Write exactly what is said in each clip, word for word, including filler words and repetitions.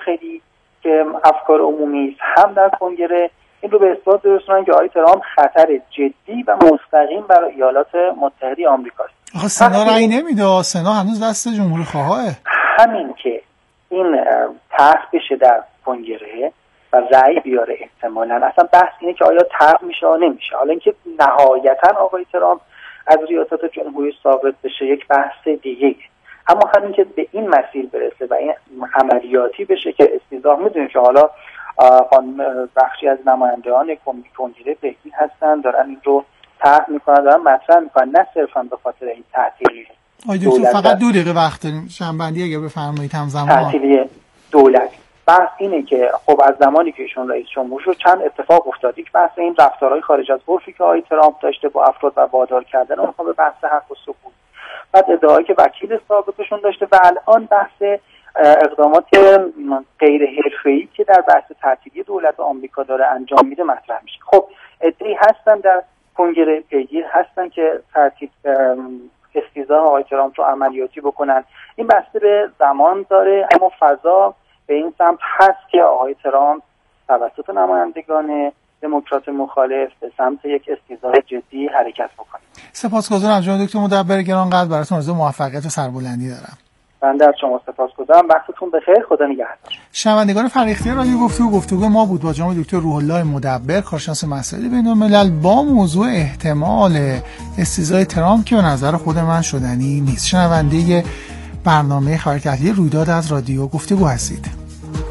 خیلی که افکار عمومی است، هم در کنگره این رو به اثبات برسونن که آقای ترامپ خطر جدی و مستقیم برای ایالات متحده آمریکاست. آخه سنا رأی نمیده، سنا هنوز دست جمهوری خواهاه. همین که این طرح بشه در کنگره و رأی بیاره احتمالاً، اصلا بحث اینه که آیا طرح میشه یا نمیشه. حالا اینکه نهایتاً آقای ترامپ از ریاست جمهوری ساقط بشه یک بحث دیگه، اما همین که به این مسیر برسه و این عملیاتی بشه که استیضاح، میدونیم که حالا بخشی از نمایندگان کنگره پیگیر هستن، دارن این رو طرح میکنن، دارن مطرح میکنن، نه صرفا به خاطر این تعطیلی دولت. فقط دو دقیقه وقت داریم، شنبندی اگه بفرمایید همزمان. تعطیلی دولت بحث اینه که خب از زمانی که ایشون رئیس جمهور شد چند اتفاق افتاد. یک بحث این رفتارهای خارج از عرفی که آقای ترامپ داشته با افراد و وادار کردن اونها به بحث حق و سکوت، بعد ادعایی که وکیل سابقشون داشته و الان بحث اقدامات غیر حرفه‌ای که در بحث تعطیلی دولت آمریکا داره انجام میده مطرح میشه. خب ادعی هستن در کنگره پیگیر هستن که تعطیل استیضاح آقای ترامپ رو عملیاتی بکنن. این بسته به زمان داره، اما فضا به این سمت هست که آقای ترامپ توسط نمایندگان دموکرات مخالف به سمت یک استیضاح جدی حرکت بکنه. سپاسگزارم جناب دکتر مدبر گرانقدر، براتون آرزوی موفقیت و سربلندی دارم. من در شما سپاسگزارم، وقتتون بخیر، خدا نگهدار. شنوندگان فراختیار رادیو گفتگو گفتگو ما بود با جناب دکتر روح الله مدبر، کارشناس مسائل بین‌الملل، با موضوع احتمال استیضاح ترامپ که به نظر خود من شدنی نیست. شنونده برنامه خبر تحلیلی رویداد از رادیو گفتگو هستید.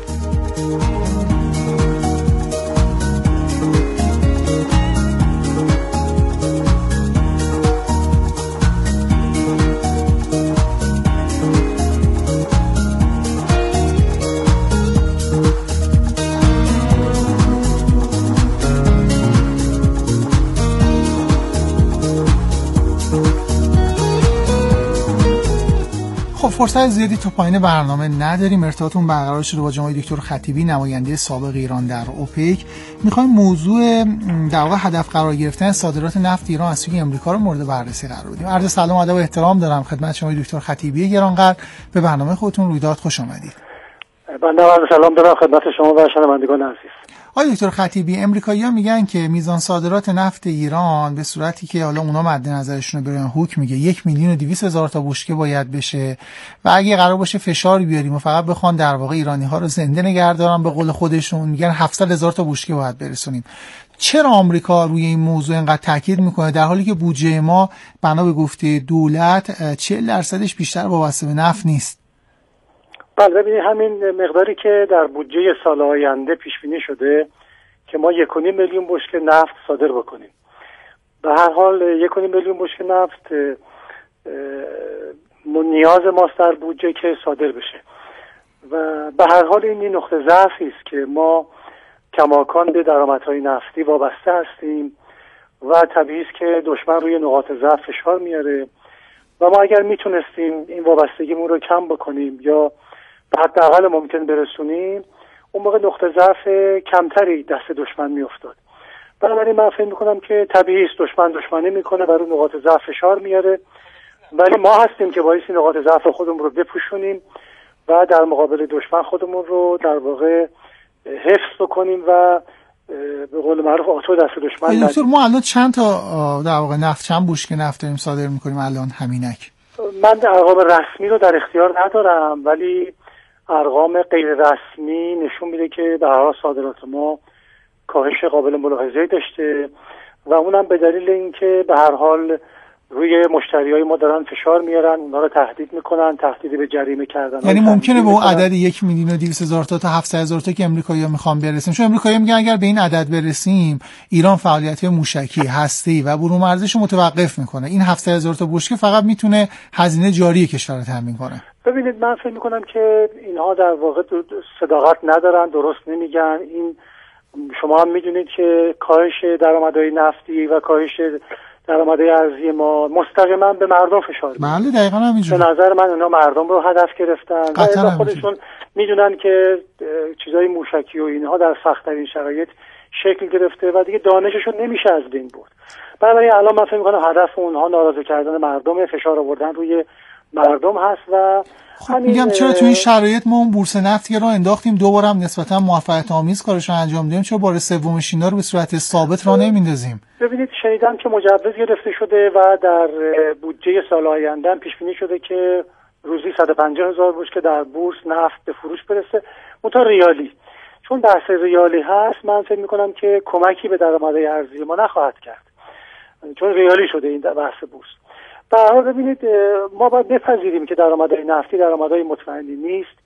فرصت زیادی تا پایین برنامه نداریم. ارتباطمون برقرار شده با جناب دکتر خطیبی، نماینده سابق ایران در اوپک. میخوایم موضوع در واقع هدف قرار گرفتن صادرات نفت ایران از سوی آمریکا رو مورد بررسی قرار بدیم. عرض سلام و ادب و احترام دارم خدمت شما دکتر خطیبی گرانقدر. به برنامه خودتون رویداد خوش آمدید. بنده عرض سلام دارم خدمت شما و شنوندگان عزیز. آقای دکتر خطیبی، امریکایی‌ها میگن که میزان صادرات نفت ایران به صورتی که حالا اونا مد نظرشون رو برن حکم میگه یک میلیون و دویست هزار تا بشکه باید بشه و اگه قرار باشه فشار بیاریم و فقط بخوان در واقع ایرانی‌ها رو زنده نگه دارن به قول خودشون، میگن هفتصد هزار تا بشکه باید برسونیم. چرا آمریکا روی این موضوع اینقدر تاکید میکنه در حالی که بودجه ما بنا به گفته دولت چهل درصدش بیشتر وابسته به نفت نیست؟ بله، ببینید همین مقداری که در بودجه سال آینده پیش بینی شده که ما یک و نیم میلیون بشکه نفت صادر بکنیم. به هر حال یک و نیم میلیون بشکه نفت نیاز ماست در بودجه که صادر بشه و به هر حال این نقطه ضعفی است که ما کماکان به درآمدهای نفتی وابسته هستیم و طبیعی است که دشمن روی نقاط ضعف فشار میاره و ما اگر میتونستیم این وابستگیمون رو کم بکنیم یا حداقل ممکن برسونیم، اون موقع نقطه ضعف کمتری دست دشمن میافتاد. بنابراین من فکر میکنم که طبیعی است دشمن دشمنی میکنه، برای نقاط ضعف فشار میاره، ولی ما هستیم که باعث نقاط ضعف خودمون رو بپوشونیم و در مقابل دشمن خودمون رو در واقع حفظ بکنیم و به قول معروف آتو دست دشمن ندیم. دکتر ما الان چند تا در واقع نفت چند بشکه نفت داریم صادر میکنیم الان همینک؟ من ارقام رسمی رو در اختیار ندارم، ولی ارقام غیر رسمی نشون میده که به هر حال صادرات ما کاهش قابل ملاحظه‌ای داشته و اونم به دلیل اینکه به هر حال روی مشتریای ما دارن فشار میارن، اونا رو تهدید میکنن، تهدید به جریمه کردن. یعنی ممکنه به اون عدد یک میلیون و دویست هزار تا تا هفتصد هزار تا که امریکایی‌ها میخوان برسیم، چون امریکایی‌ها میگن اگر به این عدد برسیم ایران فعالیت‌های موشکی، هسته‌ای و برون مرزش متوقف میکنه. این هفتصد هزار تا بشکه فقط میتونه هزینه جاری کشور رو تامین کنه. ببینید من فکر میکنم که اینها در واقع صداقت ندارن، درست نمیگن. این شما هم میدونید که کاهش درآمدهای نفتی و کاهش درآمدهای ارزی ما مستقیما به مردم فشار میاره. بله دقیقاً همینجوری. به نظر من اونا مردم رو هدف گرفتن و خودشون میدونن که چیزای موشکی و اینها در سخت‌ترین شرایط شکل گرفته و دیگه دانششون نمیشه از بین برد. بنابراین الان من فکر میکنم هدف اونها ناراضی کردن مردم، فشار آوردن روی مردم هست و خب میگم چرا تو این شرایط ما اون بورس نفت رو انداختیم دوباره هم نسبتا موفقیت آمیز کارش رو انجام دادیم، چرا بار سومش اینا رو به صورت ثابت را نمیندازیم؟ ببینید شنیدم که مجوز گرفته شده و در بودجه سال آینده پیش بینی شده که روزی صد و پنجاه هزار بشکه در بورس نفت به فروش برسه، منتها ریالی. چون بحث ریالی هست من فکر میکنم که کمکی به درآمدهای ارزی ما نخواهد کرد، چون ریالی شده این بحث بورس. به هر حال ببینید ما باید بپذیریم که درآمدهای نفتی درآمدهای مطمئنی نیست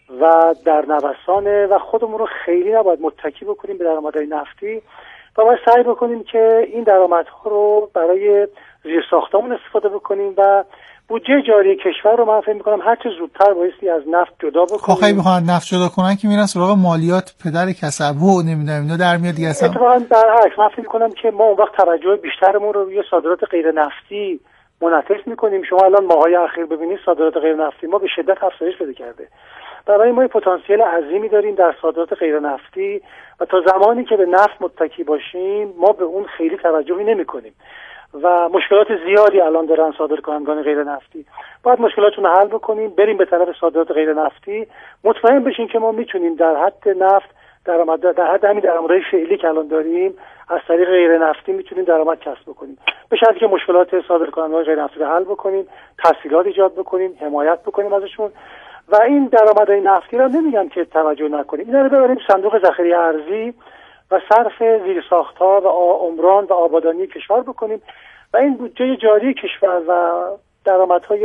و در نوسانه و خودمون رو خیلی نباید متکی بکنیم به درآمدهای نفتی و باید سعی بکنیم که این درآمدها رو برای زیرساختمون استفاده بکنیم و بودجه جاری کشور رو من فکر می‌کنم هر چه زودتر بایستی از نفت جدا بکنیم. خب خیلی بخوان نفت جدا کنن که میرن سراغ مالیات پدر کسب و نمیدونم اینا در میاد دیگه. اصلا اتفاقا برعکس من فکر می‌کنم که ما اون وقت توجه بیشترمون رو روی صادرات غیر نفتی منعکس می‌کنیم. شما الان ماهای اخیر ببینید صادرات غیر نفتی ما به شدت افزایش پیدا کرده. برای ما پتانسیل عظیمی داریم در صادرات غیر نفتی و تا زمانی که به نفت متکی باشیم ما به اون خیلی توجهی نمی‌کنیم و مشکلات زیادی الان دارن صادرکنندگان غیر نفتی. باید مشکلاتون رو حل بکنیم، بریم به طرف صادرات غیر نفتی، مطمئن بشین که ما میتونیم در حد نفت درآمد در حد همین درآمدهای فعلی که الان داریم از طریق غیر نفتی میتونیم درآمد کسب بکنیم، به شرطی که مشکلات صادرکنندگان غیر نفتی رو حل بکنیم، تسهیلات ایجاد بکنیم، حمایت بکنیم ازشون و این درآمدهای نفتی رو نمیگم که توجه نکنیم، اینا رو ببریم صندوق ذخیره ارزی و صرف زیرساخت‌ها و عمران و آبادانی کشور بکنیم و این بودجه جاری کشور و درآمدهای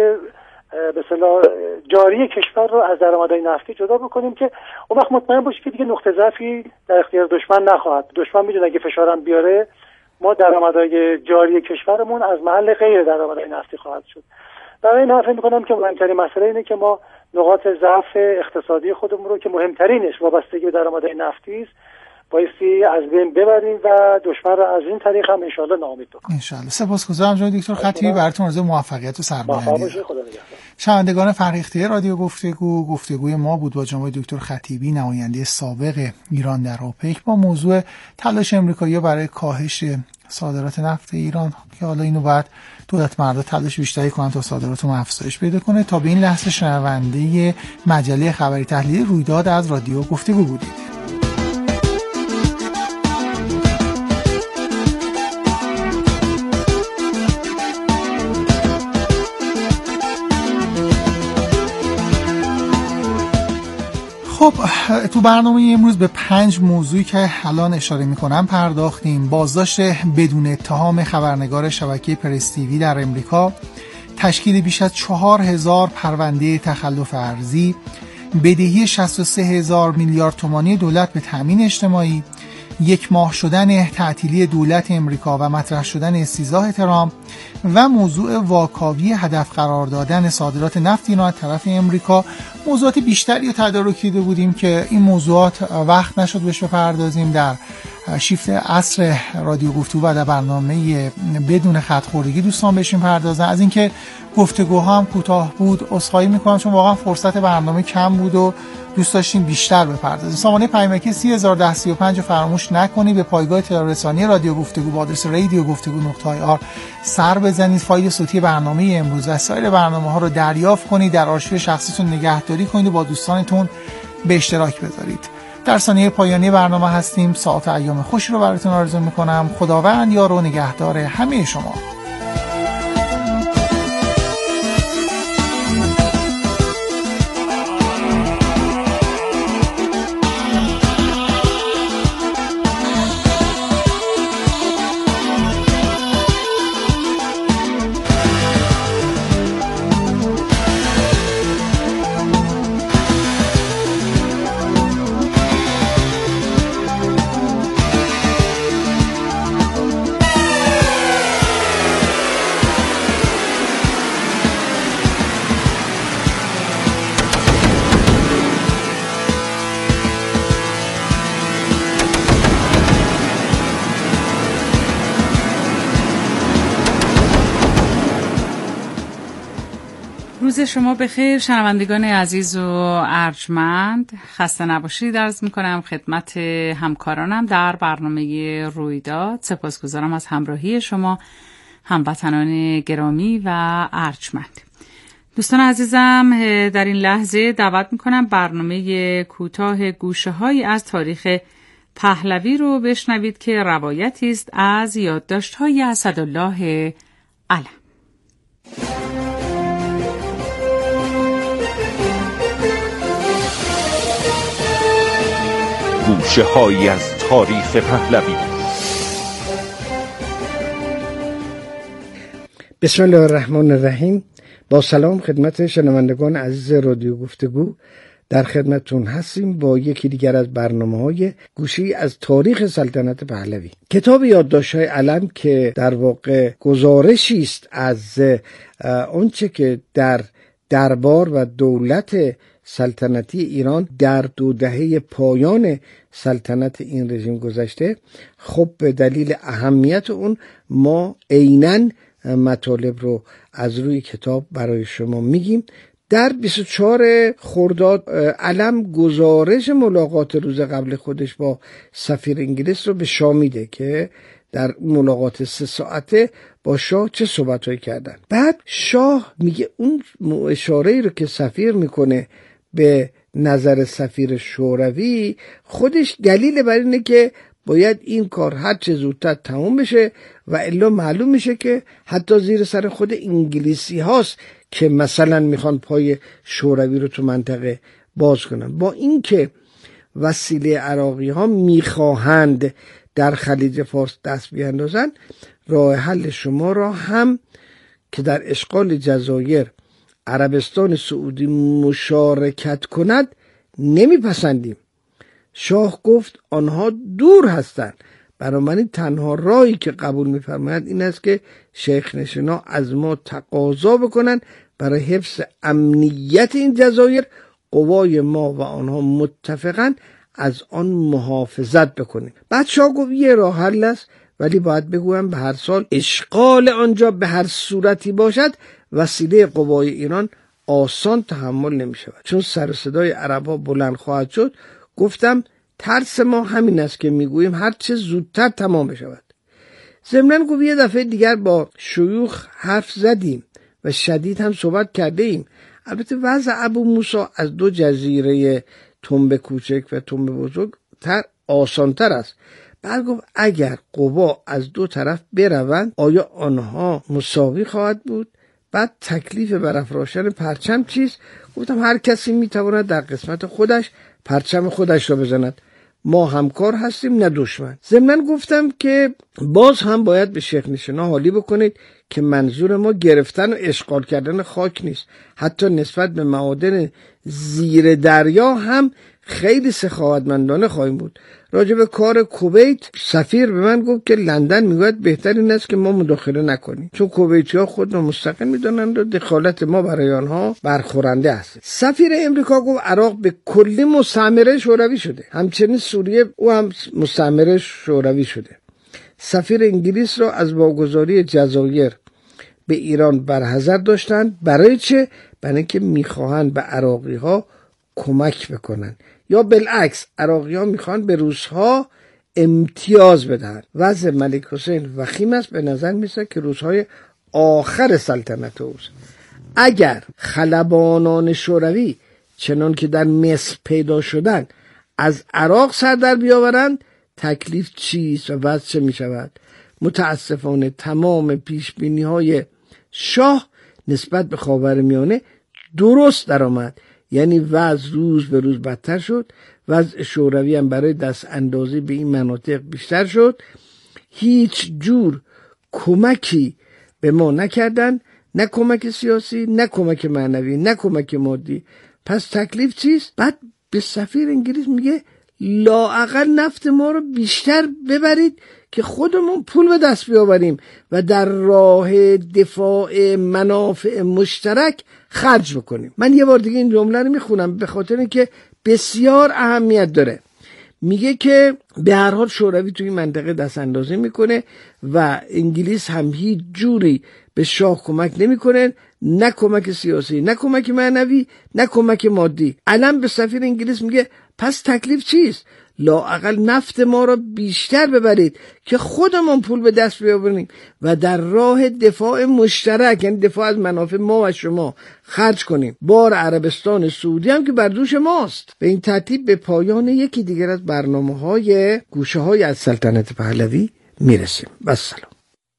به اصطلاح جاری کشور رو از درآمدهای نفتی جدا بکنیم که اون وقت مطمئن باشیم که دیگه نقطه ضعفی در اختیار دشمن نخواهد. دشمن میدونه اگه فشارم بیاره ما درآمدهای جاری کشورمون از محل غیر درآمدهای نفتی خواهد شد. برای این حرف می‌کنم که مهمترین مسئله اینه که ما نقاط ضعف اقتصادی خودمون رو که مهمترینش وابستگی به درآمدهای نفتی است بایستی از بین ببریم و دشمن را از این طریق هم انشالله ناامید بکنیم. انشالله. سپاسگزارم جناب دکتر خطیبی، براتون آرزوی موفقیت و سربلندی. شنوندگان فرهیخته رادیو گفتگو، گفتگوی ما بود با جناب دکتر خطیبی نماینده سابق ایران در اوپک با موضوع تلاش آمریکایی‌ها برای کاهش صادرات نفت ایران که حالا اینو بعد دولت مردا تلاش بیشتری کنن تا صادراتمون افزایش پیدا کنه. تا به این لحظه شنونده مجله خبری تحلیلی رویداد از رادیو گفتگو بودید. خب تو برنامه امروز به پنج موضوعی که الان اشاره میکنم پرداختیم. بازداشت بدون اتهام خبرنگار شبکه پرس تیوی در امریکا، تشکیل بیش از چهار هزار پرونده تخلف ارضی، بدهی شصت و سه هزار میلیارد تومانی دولت به تامین اجتماعی، یک ماه شدن تعطیلی دولت امریکا و مطرح شدن استیضاح ترامپ و موضوع واکاوی هدف قرار دادن صادرات نفت ایران از طرف امریکا. موضوعات بیشتری رو تدارک دیده بودیم که این موضوعات وقت نشد بهش بپردازیم در شیفت عصر رادیو گفتگو و در برنامه بدون خط‌خوردگی دوستان بهشون پردازن. از اینکه گفتگوها هم کوتاه بود عذرخواهی میکنم چون واقعا فرصت برنامه کم بود و دوست داشتیم بیشتر بپردازیم. سامانه پیامکی سی هزار و ده سی و پنج رو فراموش نکنید. به پایگاه اطلاع رسانی رادیو گفتگو با آدرس رادیو گفتگو نقطه آی آر سر بزنید. فایل صوتی برنامه امروز و سایر برنامه‌ها رو دریافت کنید، در آرشیو شخصیتون نگهداری کنید و با دوستانتون به اشتراک بذارید. در ثانیه پایانی برنامه هستیم. ساعت ایام خوشی رو براتون آرزو می‌کنم. خداوند یار و نگهدار همه شما. روز شما بخیر شنوندگان عزیز و ارجمند، خسته نباشید عرض میکنم خدمت همکارانم در برنامه رویداد. سپاسگزارم از همراهی شما هموطنان گرامی و ارجمند. دوستان عزیزم، در این لحظه دعوت میکنم برنامه کوتاه گوشه‌هایی از تاریخ پهلوی رو بشنوید که روایتی است از یادداشت‌های اسدالله علم. گوشه‌هایی از تاریخ پهلوی. بسم الله الرحمن الرحیم. با سلام خدمت شنوندگان عزیز رادیو گفتگو، در خدمتتون هستیم با یکی دیگر از برنامه‌های گوشه‌ای از تاریخ سلطنت پهلوی. کتاب یادداشت‌های علم که در واقع گزارشی است از آنچه که در دربار و دولت سلطنتی ایران در دو دهه پایان سلطنت این رژیم گذشته، خب به دلیل اهمیت اون ما عیناً مطالب رو از روی کتاب برای شما میگیم. در بیست و چهارم خرداد علم گزارش ملاقات روز قبل خودش با سفیر انگلیس رو به شاه میده که در ملاقات سه ساعته با شاه چه صحبت‌هایی کردن. بعد شاه میگه اون اشاره‌ای رو که سفیر میکنه به نظر سفیر شوروی، خودش دلیل بر اینه که باید این کار هر چه زودتر تموم بشه و الا معلوم میشه که حتی زیر سر خود انگلیسی هاست که مثلا میخوان پای شوروی رو تو منطقه باز کنن. با اینکه وسیله عراقی ها میخواهند در خلیج فارس دست بیاندازن، راه حل شما را هم که در اشغال جزایر عربستان سعودی مشارکت کند نمیپسندیم. شاه گفت آنها دور هستند، بنابراین تنها راهی که قبول می‌فرمایند این است که شیخ نشینا از ما تقاضا بکنند برای حفظ امنیت این جزایر قوای ما و آنها متفقاً از آن محافظت بکنیم. بعد شاه گفت یه راه حل است، ولی باید بگویم به هر سال اشغال آنجا به هر صورتی باشد وسیله قوای ایران آسان تحمل نمی شود، چون سر صدای عرب‌ها بلند خواهد شد. گفتم ترس ما همین است که میگوییم هر چه زودتر تمام بشود. ضمناً گفت یه دفعه دیگر با شیوخ حرف زدیم و شدید هم صحبت کرده ایم. البته وضع ابو موسی از دو جزیره تنب کوچک و تنب بزرگ تر آسان تر است. بعد گفت اگر قوا از دو طرف بروند آیا آنها مساوی خواهد بود؟ بعد تکلیف برافراشتن پرچم چیست؟ گفتم هر کسی میتواند در قسمت خودش پرچم خودش را بزند، ما همکار هستیم نه دشمن. ضمناً گفتم که باز هم باید به شیخ نشینا حالی بکنید که منظور ما گرفتن و اشغال کردن خاک نیست، حتی نسبت به معادن زیر دریا هم خیلی سخاوتمندانه خواهیم بود. راجع به کار کویت سفیر به من گفت که لندن میگوید بهتر این است که ما مداخله نکنیم، چون کویتی‌ها خود را مستقل میدونند و دخالت ما برای آنها برخورنده است. سفیر امریکا گفت عراق به کلی مستعمره شوروی شده، همچنین سوریه او هم مستعمره شوروی شده. سفیر انگلیس را از واگذاری جزایر به ایران برحذر داشتند. برای چه؟ برای اینکه میخواهند به عراقی‌ها کمک بکنن، یا بالعکس عراقی ها میخوان به روس‌ها امتیاز بدن. وضع ملک حسین وخیم است، به نظر میسه که روزهای آخر سلطنت اوست. اگر خلبانان شوروی چنان که در مصر پیدا شدن از عراق سر در بیاورند، تکلیف چیست و وضع چه میشود؟ متاسفانه تمام پیشبینی های شاه نسبت به خاورمیانه درست در آمد، یعنی وضع روز به روز بدتر شد. وضع شوروی هم برای دست اندازی به این مناطق بیشتر شد. هیچ جور کمکی به ما نکردن، نه کمک سیاسی، نه کمک معنوی، نه کمک مادی. پس تکلیف چیست؟ بعد به سفیر انگلیس میگه لااقل نفت ما رو بیشتر ببرید که خودمون پول به دست بیاوریم و در راه دفاع منافع مشترک خرج بکنیم. من یه بار دیگه این جمله رو میخونم به خاطر اینکه بسیار اهمیت داره. میگه که به هر حال شوروی توی منطقه دست اندازی میکنه و انگلیس هم هیچ جوری به شاه کمک نمیکنه، نه کمک سیاسی، نه کمک معنوی، نه کمک مادی. علم به سفیر انگلیس میگه پس تکلیف چیست؟ لااقل نفت ما را بیشتر ببرید که خودمون پول به دست بیاوریم و در راه دفاع مشترک، یعنی دفاع از منافع ما و شما، خرج کنیم. بار عربستان سعودی هم که بر دوش ماست. به این ترتیب به پایان یکی دیگر از برنامه‌های گوشه‌های از سلطنت پهلوی میرسیم. و سلام.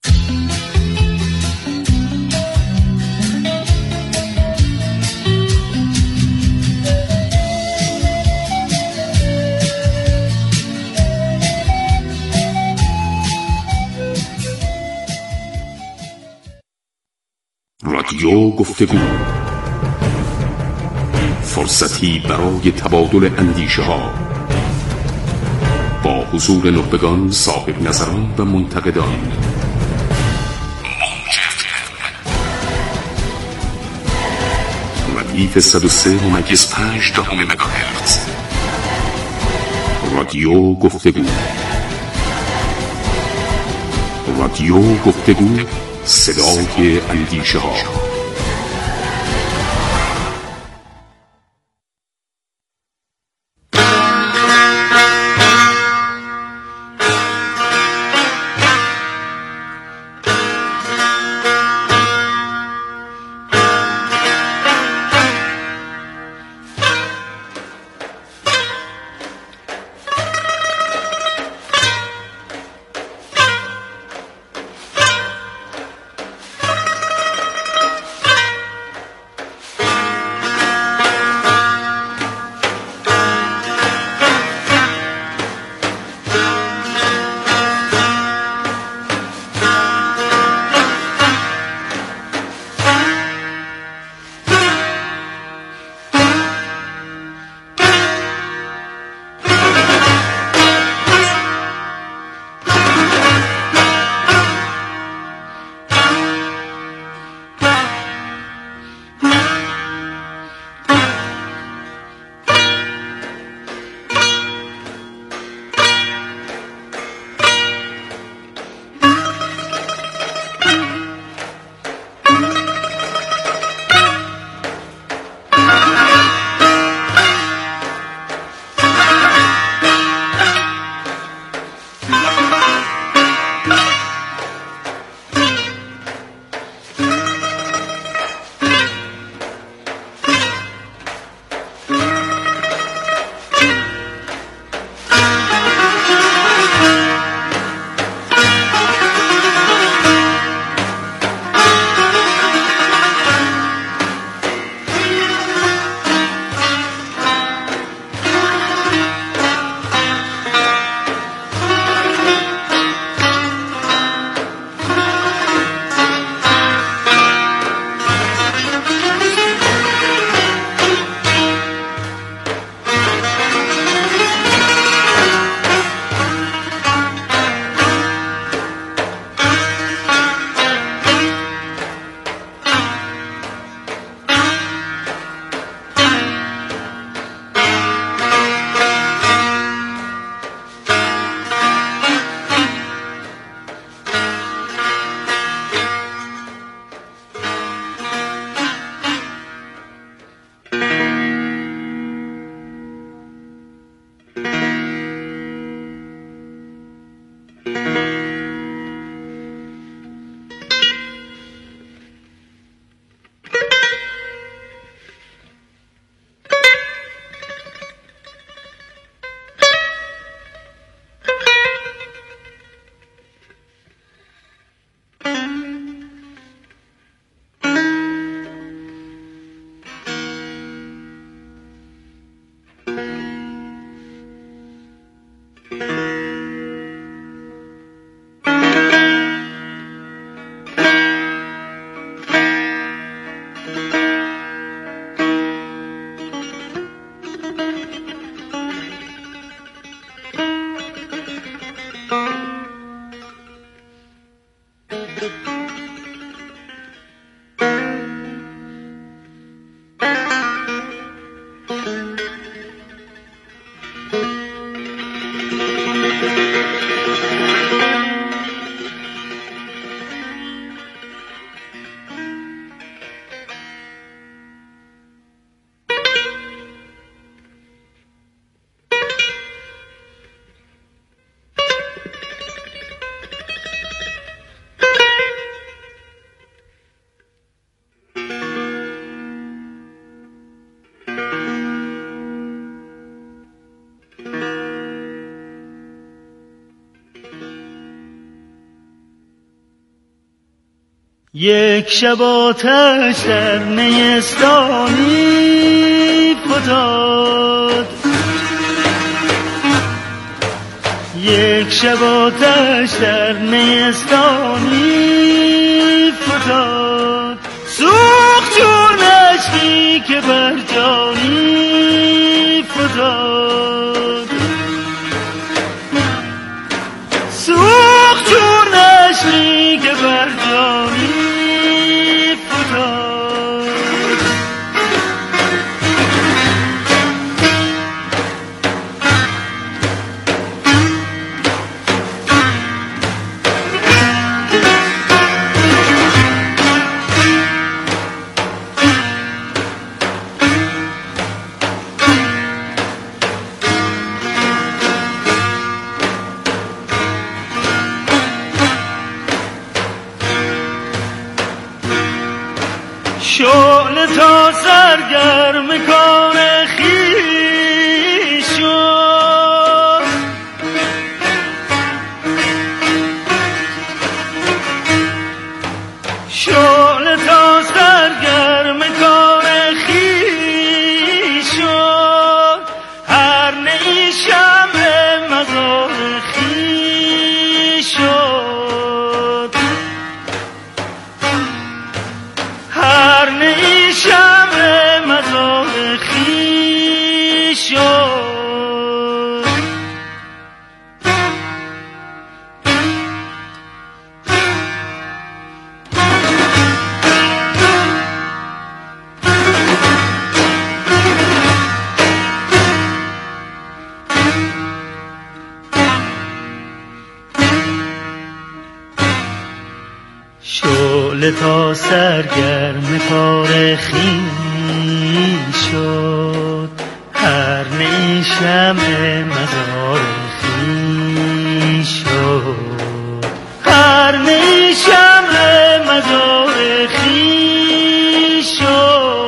رادیو گفتگو، فرصتی برای تبادل اندیشه ها با حضور نخبگان، صاحب نظران و منتقدان. ردیف صد و سه ممیز پنج دهم مگاهرتز. رادیو گفتگو. رادیو گفتگو، صدای اندیشه ها. یک شب آتش در نیستانی فتاد، یک شب آتش در نیستانی فتاد، سوخت چون نشتی که بر جانی فتاد، سوخت چون نشتی که بر جانی فتاد. شعله تا سرگرم کار خویش شد، شعله تا سرگرم کار خویش شد، هر نی شمع مزار خویش شد، هر نی شمع مزار خویش شد. شعله تا سرگرم کار خویش شد، هر نی شمع مزار خویش شد، هر نی شمع مزار خویش شد.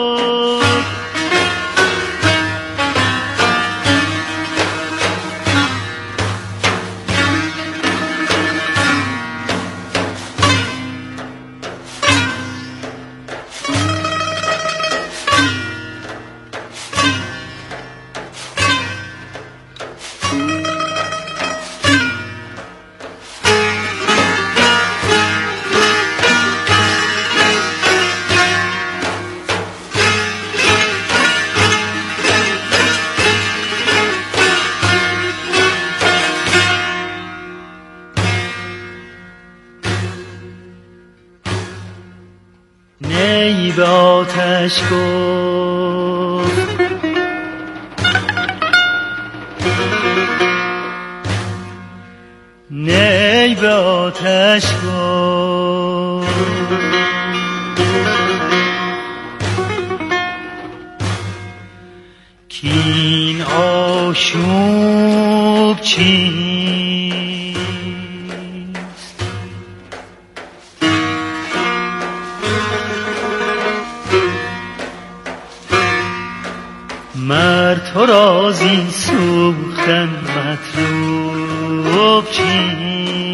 نی به آتش گفت نی به آتش گفت کین آشوب چیست، مرد تو را زین سوختن مطلوب چیست.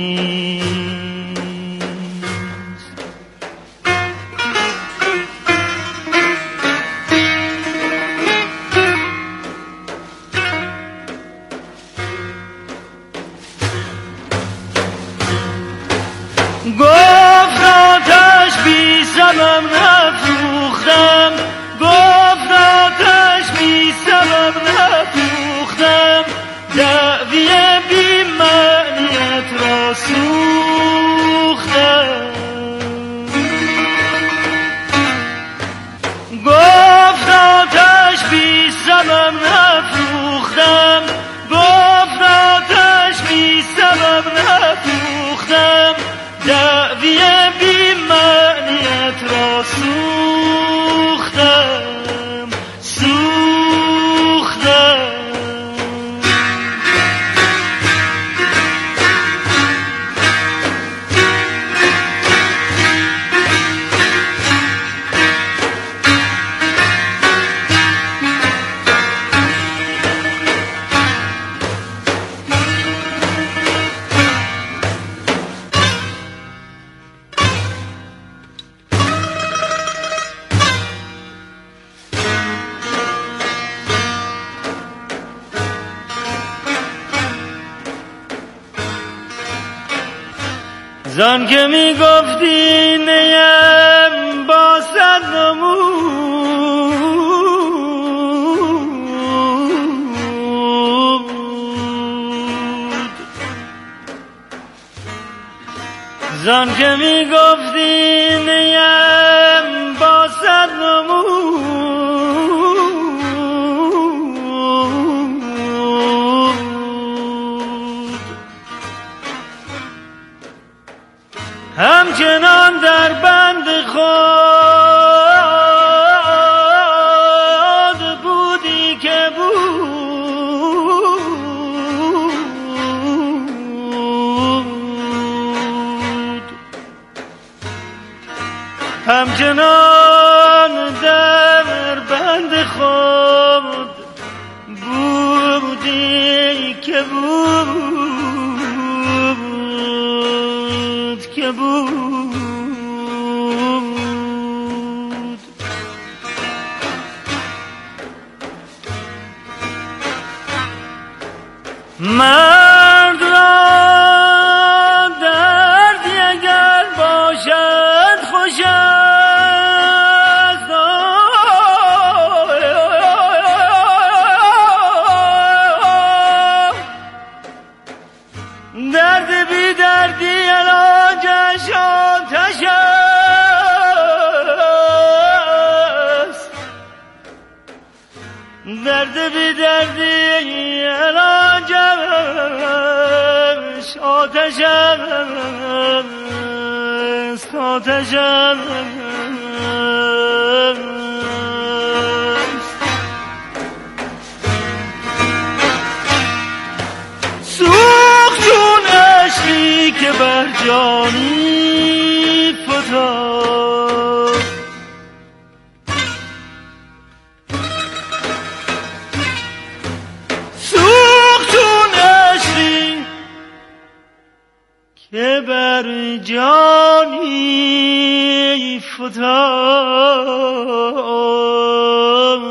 گفت آتش بی سبب نفروختم، گفت آتش بی سبب نفروختم، دعوی بی معنیت را سوختم. گفت آتش بی سبب نفروختم، گفت آتش بی سبب نفروختم، دعوی بی معنیت را سوختم. زان که می گفتی نیم با صد نمود، زان که می گفتی نیم با صد نمود، همچنان در بند خود بودی که بود، همچنان در بند خود بودی که بود که بود. مرد را دردی اگر باشد خوش است، درد بی دردی علاجش آتش است، درد بی دردی علاجش آتش است، آتش است. سوخت چون عشقی که بر جانی فتاد، سوخت چون عشقی که بر جانی فتاد.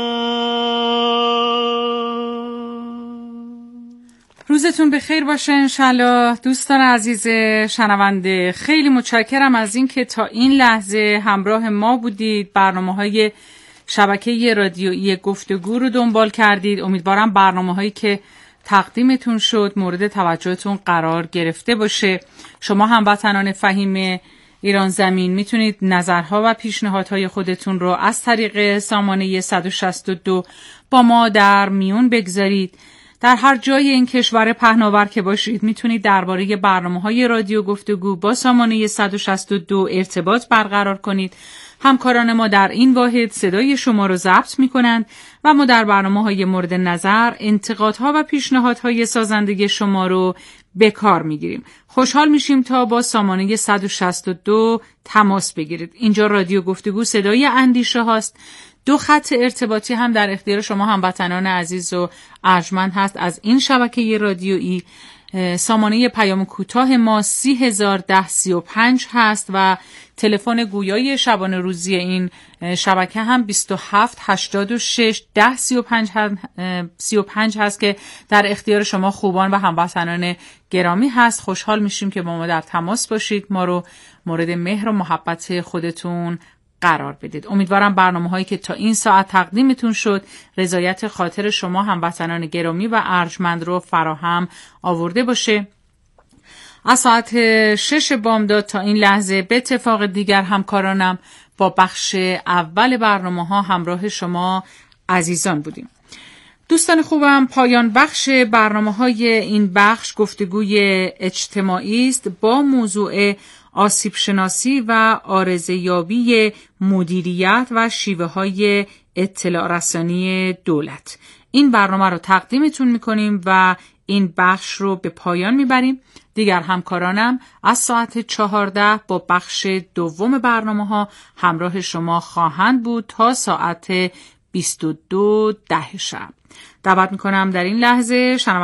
روزتون بخیر باشه انشالله. دوستان عزیز شنونده، خیلی متشکرم از این که تا این لحظه همراه ما بودید، برنامه‌های شبکه رادیویی گفتگو رو دنبال کردید. امیدوارم برنامه‌هایی که تقدیمتون شد مورد توجهتون قرار گرفته باشه. شما هموطنان فهیم ایران زمین میتونید نظرها و پیشنهادهای خودتون رو از طریق سامانه صد و شصت و دو با ما در میون بگذارید. در هر جای این کشور پهناور که باشید میتونید درباره برنامه‌های رادیو گفتگو با سامانه صد و شصت و دو ارتباط برقرار کنید. همکاران ما در این واحد صدای شما رو ضبط میکنند و ما در برنامه‌های مورد نظر انتقادها و پیشنهادهای سازنده شما رو به کار میگیریم. خوشحال میشیم تا با سامانه صد و شصت و دو تماس بگیرید. اینجا رادیو گفتگو صدای اندیشه هاست. دو خط ارتباطی هم در اختیار شما هموطنان عزیز و ارجمند هست از این شبکه رادیویی. سامانه پیام کوتاه ما سی هزار ده سی و پنج هست و تلفن گویای شبانه روزی این شبکه هم بیست و هفت هشتاد و شش ده سی و پنج هست که در اختیار شما خوبان و هموطنان گرامی هست. خوشحال میشیم که با ما در تماس باشید، ما رو مورد مهر و محبت خودتون قرار بدید. امیدوارم برنامه هایی که تا این ساعت تقدیمتون شد رضایت خاطر شما هموطنان گرامی و ارجمند رو فراهم آورده باشه. از ساعت شش بامداد تا این لحظه به اتفاق دیگر همکارانم با بخش اول برنامه ها همراه شما عزیزان بودیم. دوستان خوبم، پایان بخش برنامه های این بخش گفتگوی اجتماعی است با موضوع آسیب شناسی و عارضه‌یابی مدیریت و شیوه های اطلاع رسانی دولت. این برنامه رو تقدیمتون میکنیم و این بخش رو به پایان میبریم. دیگر همکارانم از ساعت چهارده با بخش دوم برنامه ها همراه شما خواهند بود تا ساعت بیست و دو ده شب. دعوت میکنم در این لحظه شنونده